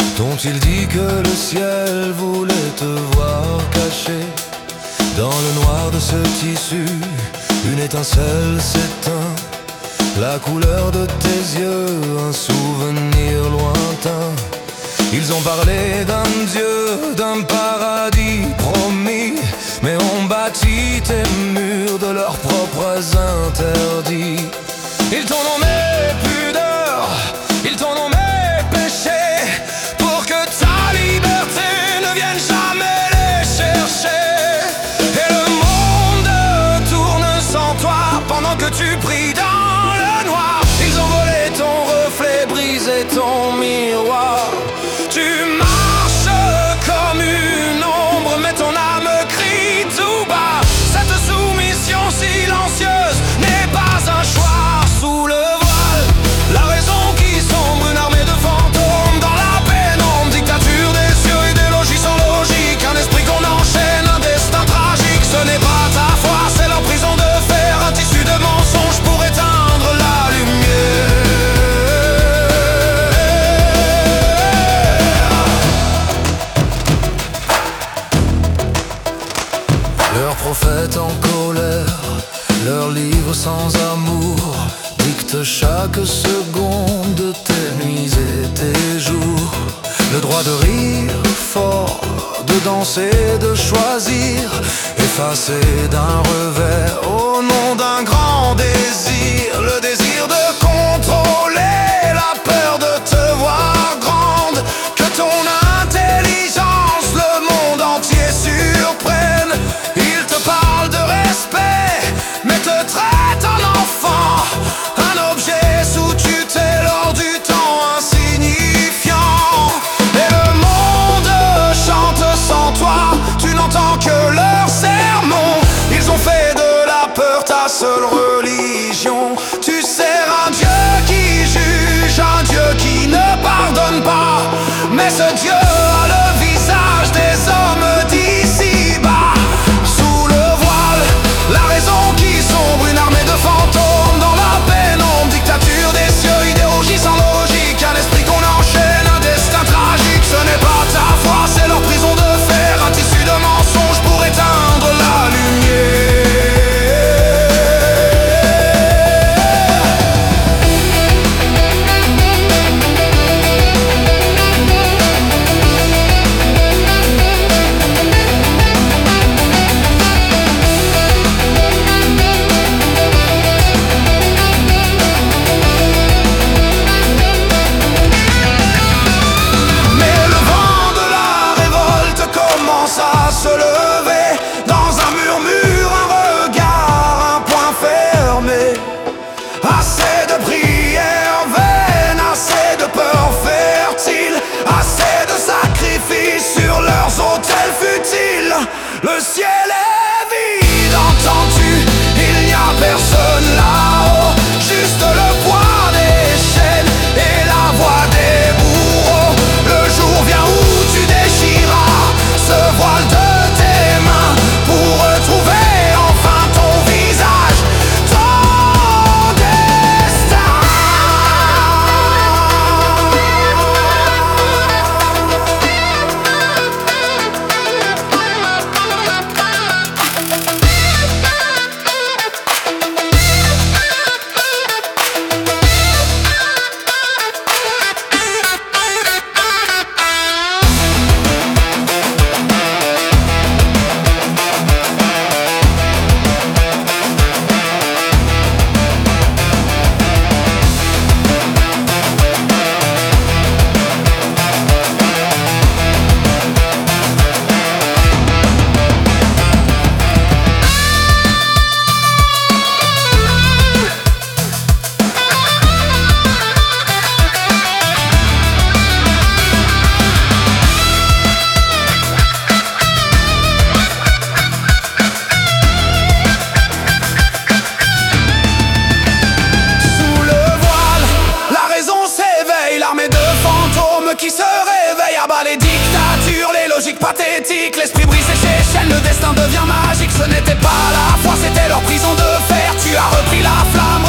T'ont-ils dit que le ciel voulait te voir caché dans le noir de ce tissu? Une étincelle s'éteint, la couleur de tes yeux, un souvenir lointain. Ils ont parlé d'un Dieu, d'un paradis promis, mais ont bâti tes murs de leurs propres interdits. Ils t'ont nommé pudeur, ils t'ont nommé péché, pour que ta liberté ne vienne jamais les chercher. Et le monde tourne sans toi pendant que tu pries dans le noir. Ils ont volé ton reflet, brisé ton miroir. Tu marches comme une ombre, mais ton âme crie tout bas. Cette soumission silencieuse n'est pas un choix. Sous le voile, la raison qui sombre, une armée de fantômes dans la pénombre. Dictature des cieux, idéologie sans logique, un esprit qu'on enchaîne, un destin tragique. Ce n'est pas ta foi, c'est leur prison de fer, un tissu de mensonges pour éteindre la lumière. Leurs prophètes en colère, leurs livres sans amour dictent chaque seconde de tes nuits et tes jours. Le droit de rire fort, de danser, de choisir, effacé d'un revers au nom d'un grand désir. Le désir de contrôler, la peur de te voir grande, que ton intelligence le monde entier surprenne. Ils te parlent de respect, mais te traitent en enfant, un objet sous tutelle hors du temps insignifiant. Et le monde chante sans toi, tu n'entends que leurs sermons. Ils ont fait de la peur ta seule religion. Tu sers un Dieu qui juge, un Dieu qui ne pardonne pas, mais ce Dieu a le visage des hommes d'ici-bas. Sous le voile, la raison qui sombre, une armée de fantômes dans la pénombre. Dictature des cieux, idéologie sans logique, un esprit qu'on enchaîne, un destin tragique. Ce n'est pas ta foi, c'est leur prison de fer, un tissu de mensonges pour éteindre la lumière. Mais le vent de la révolte commence à se lever, dans un murmure, un regard, un poing fermé. Assez de prières vaines, assez de peurs fertiles, assez de sacrifices sur leurs autels futiles. Le ciel est vide, entends-tu? Il n'y a personne là-haut, juste le poids des chaînes et la voix des bourreaux. Le jour vient où tu déchiras ce voile de tes mains pour retrouver enfin ton visage, ton destin. Qui se réveille à bas les dictatures, les logiques pathétiques. L'esprit brisé s'échaîne, le destin devient magique. Ce n'était pas la foi, c'était leur prison de fer. Tu as repris la flamme